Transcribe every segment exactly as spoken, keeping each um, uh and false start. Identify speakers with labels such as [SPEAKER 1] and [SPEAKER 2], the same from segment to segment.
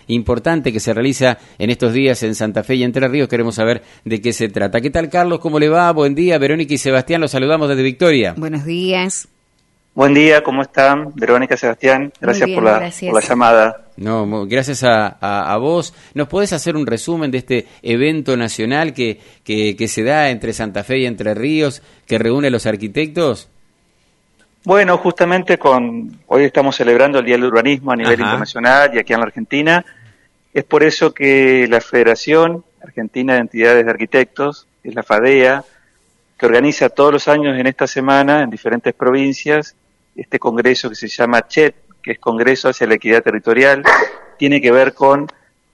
[SPEAKER 1] importante que se realiza en estos días en Santa Fe y Entre Ríos. Queremos saber de qué se trata. ¿Qué tal, Carlos? ¿Cómo le va? Buen día. Verónica y Sebastián, los saludamos desde Victoria.
[SPEAKER 2] Buenos días.
[SPEAKER 3] Buen día, ¿cómo están? Verónica, Sebastián, gracias,
[SPEAKER 2] bien,
[SPEAKER 3] por, la,
[SPEAKER 2] gracias.
[SPEAKER 3] por la llamada.
[SPEAKER 1] No, gracias a, a, a vos. ¿Nos podés hacer un resumen de este evento nacional que, que, que se da entre Santa Fe y Entre Ríos, que reúne a los arquitectos?
[SPEAKER 3] Bueno, justamente con hoy estamos celebrando el Día del Urbanismo a nivel
[SPEAKER 1] Ajá.
[SPEAKER 3] internacional y aquí en la Argentina. Es por eso que la Federación Argentina de Entidades de Arquitectos, que es la FADEA, que organiza todos los años en esta semana en diferentes provincias este congreso que se llama C H E T, que es Congreso hacia la Equidad Territorial, tiene que ver con,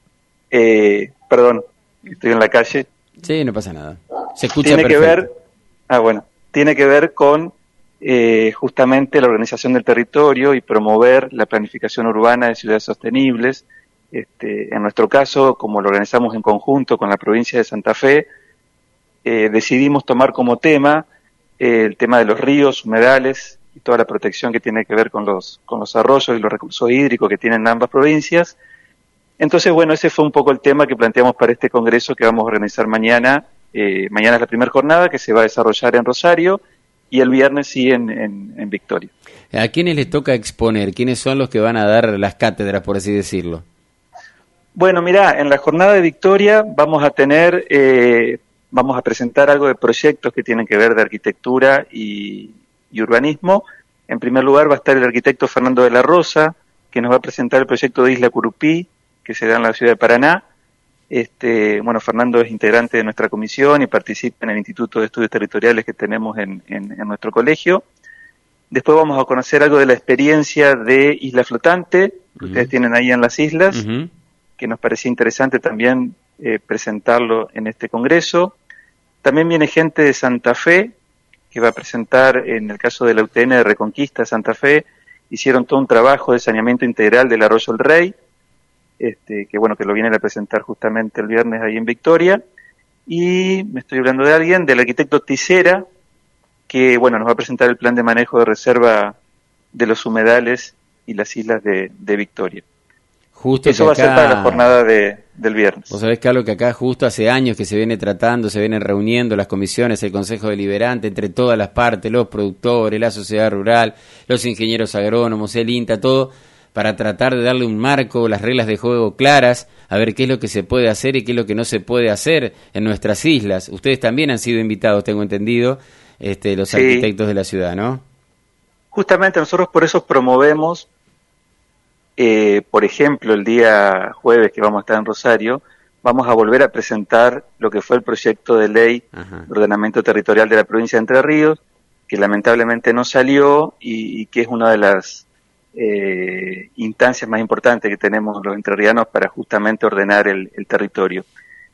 [SPEAKER 3] eh, perdón, estoy en la calle.
[SPEAKER 1] Sí, no pasa nada. Se escucha
[SPEAKER 3] Tiene
[SPEAKER 1] perfecto.
[SPEAKER 3] que ver, ah bueno, tiene que ver con eh, justamente la organización del territorio y promover la planificación urbana de ciudades sostenibles. Este, en nuestro caso, como lo organizamos en conjunto con la provincia de Santa Fe, eh, decidimos tomar como tema eh, el tema de los ríos, humedales y toda la protección que tiene que ver con los, con los arroyos y los recursos hídricos que tienen ambas provincias. Entonces, bueno, ese fue un poco el tema que planteamos para este congreso que vamos a organizar mañana. Eh, mañana es la primera jornada que se va a desarrollar en Rosario y el viernes sí en, en, en Victoria.
[SPEAKER 1] ¿A quiénes les toca exponer? ¿Quiénes son los que van a dar las cátedras, por así decirlo?
[SPEAKER 3] Bueno, mirá, en la jornada de Victoria vamos a tener, eh, vamos a presentar algo de proyectos que tienen que ver de arquitectura y y urbanismo. En primer lugar va a estar el arquitecto Fernando de la Rosa, que nos va a presentar el proyecto de Isla Curupí, que se da en la ciudad de Paraná. Este, bueno, Fernando es integrante de nuestra comisión y participa en el Instituto de Estudios Territoriales que tenemos en, en, en nuestro colegio. Después vamos a conocer algo de la experiencia de Isla Flotante, que uh-huh. ustedes tienen ahí en las islas, uh-huh. que nos parecía interesante también eh, presentarlo en este congreso. También viene gente de Santa Fe, que va a presentar, en el caso de la U T N de Reconquista Santa Fe, hicieron todo un trabajo de saneamiento integral del Arroyo El Rey, este, que bueno, que lo vienen a presentar justamente el viernes ahí en Victoria, y me estoy hablando de alguien, del arquitecto Tisera, que bueno, nos va a presentar el plan de manejo de reserva de los humedales y las islas de, de Victoria.
[SPEAKER 1] Justo
[SPEAKER 3] Eso va acá, a ser para la jornada de, del viernes.
[SPEAKER 1] Vos sabés, Carlos, que acá justo hace años que se viene tratando, se vienen reuniendo las comisiones, el Consejo Deliberante, entre todas las partes, los productores, la sociedad rural, los ingenieros agrónomos, el INTA, todo, para tratar de darle un marco, las reglas de juego claras, a ver qué es lo que se puede hacer y qué es lo que no se puede hacer en nuestras islas. Ustedes también han sido invitados, tengo entendido, este, los sí. arquitectos de la ciudad, ¿no?
[SPEAKER 3] Justamente nosotros por eso promovemos Eh, por ejemplo, el día jueves que vamos a estar en Rosario, vamos a volver a presentar lo que fue el proyecto de ley Ajá. de ordenamiento territorial de la provincia de Entre Ríos, que lamentablemente no salió y, y que es una de las eh, instancias más importantes que tenemos los entrerrianos para justamente ordenar el, el territorio.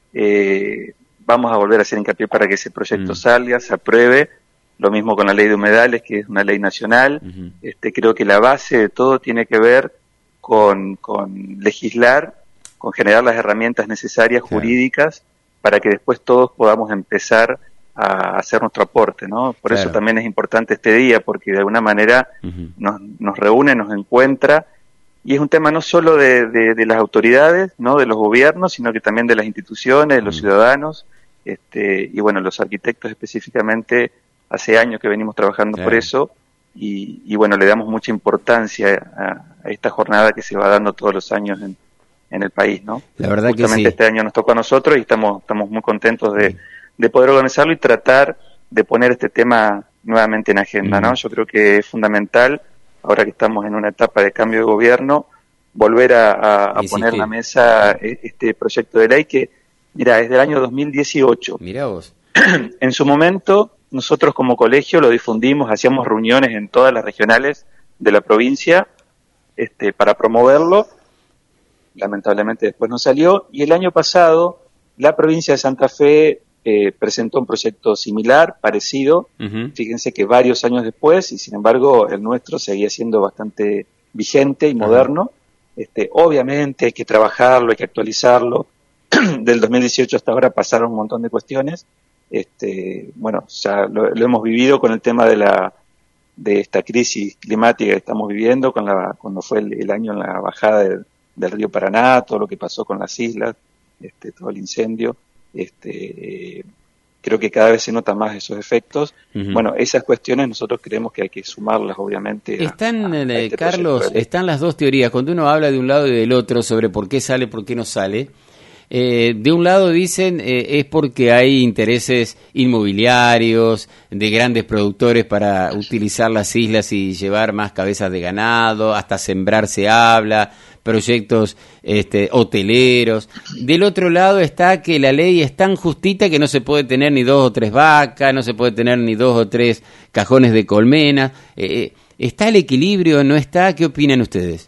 [SPEAKER 3] Eh, vamos a volver a hacer hincapié para que ese proyecto mm. salga, se apruebe, lo mismo con la ley de humedales, que es una ley nacional. Uh-huh. Este, creo que la base de todo tiene que ver Con, con legislar, con generar las herramientas necesarias claro. jurídicas para que después todos podamos empezar a hacer nuestro aporte, ¿no? Por claro. eso también es importante este día, porque de alguna manera uh-huh. nos, nos reúne, nos encuentra, y es un tema no solo de, de, de las autoridades, ¿no? De los gobiernos, sino que también de las instituciones, de los uh-huh. ciudadanos, este, y bueno, los arquitectos específicamente, hace años que venimos trabajando claro. por eso, y, y bueno, le damos mucha importancia a, a esta jornada que se va dando todos los años en, en el país, ¿no?
[SPEAKER 1] La verdad
[SPEAKER 3] Justamente
[SPEAKER 1] que sí.
[SPEAKER 3] este año nos tocó a nosotros y estamos, estamos muy contentos de, de poder organizarlo y tratar de poner este tema nuevamente en agenda, ¿no? Yo creo que es fundamental, ahora que estamos en una etapa de cambio de gobierno, volver a, a, a poner en la mesa este proyecto de ley que, mira, es del año dos mil dieciocho.
[SPEAKER 1] Mirá vos.
[SPEAKER 3] En su momento, nosotros como colegio lo difundimos, hacíamos reuniones en todas las regionales de la provincia este, para promoverlo. Lamentablemente después no salió. Y el año pasado, la provincia de Santa Fe eh, presentó un proyecto similar, parecido. Uh-huh. Fíjense que varios años después, y sin embargo el nuestro seguía siendo bastante vigente y moderno. Uh-huh. Este, obviamente hay que trabajarlo, hay que actualizarlo. Del dos mil dieciocho hasta ahora pasaron un montón de cuestiones. Este, bueno, ya lo, lo hemos vivido con el tema de la de esta crisis climática que estamos viviendo, con la cuando fue el, el año en la bajada de, del río Paraná, todo lo que pasó con las islas, este, todo el incendio, este, creo que cada vez se notan más esos efectos. Uh-huh. Bueno, esas cuestiones nosotros creemos que hay que sumarlas, obviamente.
[SPEAKER 1] Están,
[SPEAKER 3] a, a
[SPEAKER 1] eh,
[SPEAKER 3] este
[SPEAKER 1] Carlos, están las dos teorías. Cuando uno habla de un lado y del otro sobre por qué sale, por qué no sale, eh, de un lado dicen eh, es porque hay intereses inmobiliarios de grandes productores para utilizar las islas y llevar más cabezas de ganado, hasta sembrar se habla, proyectos este, hoteleros. Del otro lado está que la ley es tan justita que no se puede tener ni dos o tres vacas, no se puede tener ni dos o tres cajones de colmenas. Eh, ¿Está el equilibrio? ¿No está? ¿Qué opinan ustedes?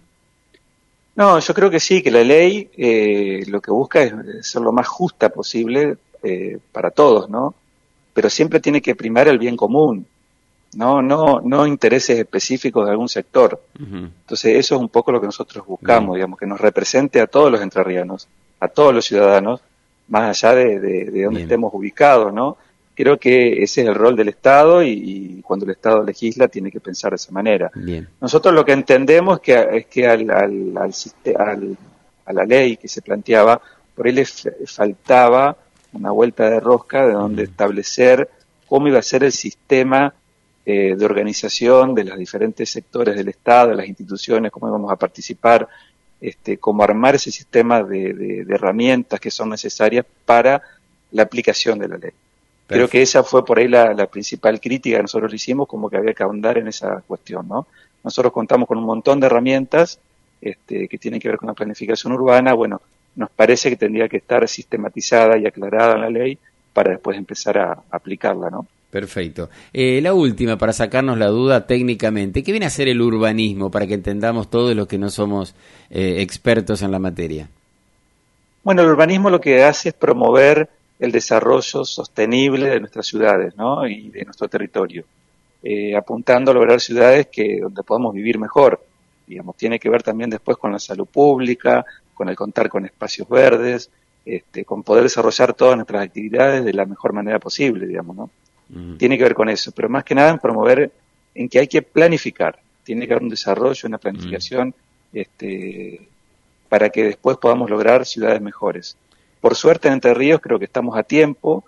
[SPEAKER 3] No, yo creo que sí, que la ley eh, lo que busca es ser lo más justa posible eh, para todos, ¿no? Pero siempre tiene que primar el bien común, no no no intereses específicos de algún sector. Uh-huh. Entonces eso es un poco lo que nosotros buscamos, uh-huh. digamos, que nos represente a todos los entrerrianos, a todos los ciudadanos, más allá de, de, de donde Bien. estemos ubicados, ¿no? Creo que ese es el rol del Estado y, y cuando el Estado legisla tiene que pensar de esa manera. Bien. Nosotros lo que entendemos que, es que al, al, al, al, a la ley que se planteaba, por ahí le faltaba una vuelta de rosca de donde uh-huh. establecer cómo iba a ser el sistema eh, de organización de los diferentes sectores del Estado, de las instituciones, cómo íbamos a participar, este, cómo armar ese sistema de, de, de herramientas que son necesarias para la aplicación de la ley. Creo que esa fue por ahí la, la principal crítica que nosotros le hicimos, como que había que ahondar en esa cuestión, ¿no? Nosotros contamos con un montón de herramientas este, que tienen que ver con la planificación urbana. Bueno, nos parece que tendría que estar sistematizada y aclarada en la ley para después empezar a, a aplicarla, ¿no?
[SPEAKER 1] Perfecto. Eh, la última, para sacarnos la duda técnicamente, ¿qué viene a ser el urbanismo para que entendamos todos los que no somos eh, expertos en la materia?
[SPEAKER 3] Bueno, el urbanismo lo que hace es promover el desarrollo sostenible de nuestras ciudades, ¿no? Y de nuestro territorio, eh, apuntando a lograr ciudades que donde podamos vivir mejor. Digamos, tiene que ver también después con la salud pública, con el contar con espacios verdes, este, con poder desarrollar todas nuestras actividades de la mejor manera posible, digamos, ¿no? Uh-huh. Tiene que ver con eso, pero más que nada en promover, en que hay que planificar, tiene que haber un desarrollo, una planificación, uh-huh. este, para que después podamos lograr ciudades mejores. Por suerte en Entre Ríos creo que estamos a tiempo,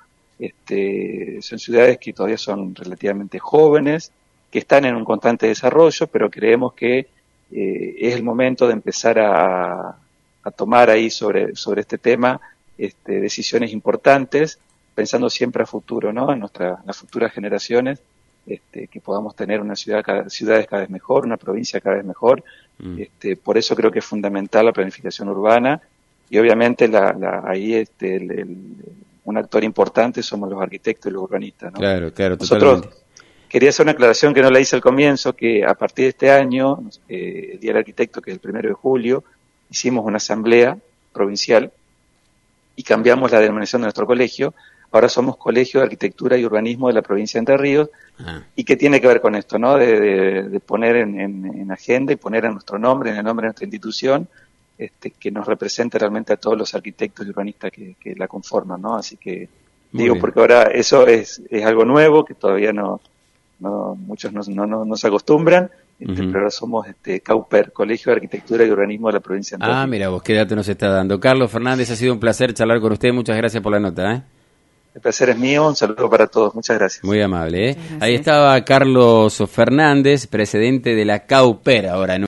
[SPEAKER 3] este, son ciudades que todavía son relativamente jóvenes, que están en un constante desarrollo, pero creemos que eh, es el momento de empezar a, a tomar ahí sobre, sobre este tema este, decisiones importantes, pensando siempre a futuro, ¿no? En nuestra, en las futuras generaciones, este, que podamos tener una ciudad cada, ciudades cada vez mejor, una provincia cada vez mejor. Mm. Este, por eso creo que es fundamental la planificación urbana. Y obviamente la, la, ahí este, el, el, un actor importante somos los arquitectos y los urbanistas, ¿no?
[SPEAKER 1] Claro, claro,
[SPEAKER 3] Nosotros,
[SPEAKER 1] totalmente.
[SPEAKER 3] Quería hacer una aclaración que no la hice al comienzo, que a partir de este año, eh, el Día del Arquitecto, que es el primero de julio, hicimos una asamblea provincial y cambiamos la denominación de nuestro colegio. Ahora somos Colegio de Arquitectura y Urbanismo de la provincia de Entre Ríos. Ah. ¿Y qué tiene que ver con esto, no? De, de, de poner en, en, en agenda y poner en nuestro nombre, en el nombre de nuestra institución, Este, que nos represente realmente a todos los arquitectos y urbanistas que, que la conforman, ¿no? Así que Muy digo, bien. Porque ahora eso es, es algo nuevo que todavía no, no muchos no, no, no, no se acostumbran, este, uh-huh. pero ahora somos este, CAUPER, Colegio de Arquitectura y Urbanismo de la provincia de Entre Ríos.
[SPEAKER 1] Ah, mira vos, qué dato nos está dando. Carlos Fernández, ha sido un placer charlar con usted, muchas gracias por la nota, ¿eh?
[SPEAKER 3] El placer es mío, un saludo para todos, muchas gracias.
[SPEAKER 1] Muy amable, ¿eh? Ahí estaba Carlos Fernández, presidente de la CAUPER, ahora, ¿no?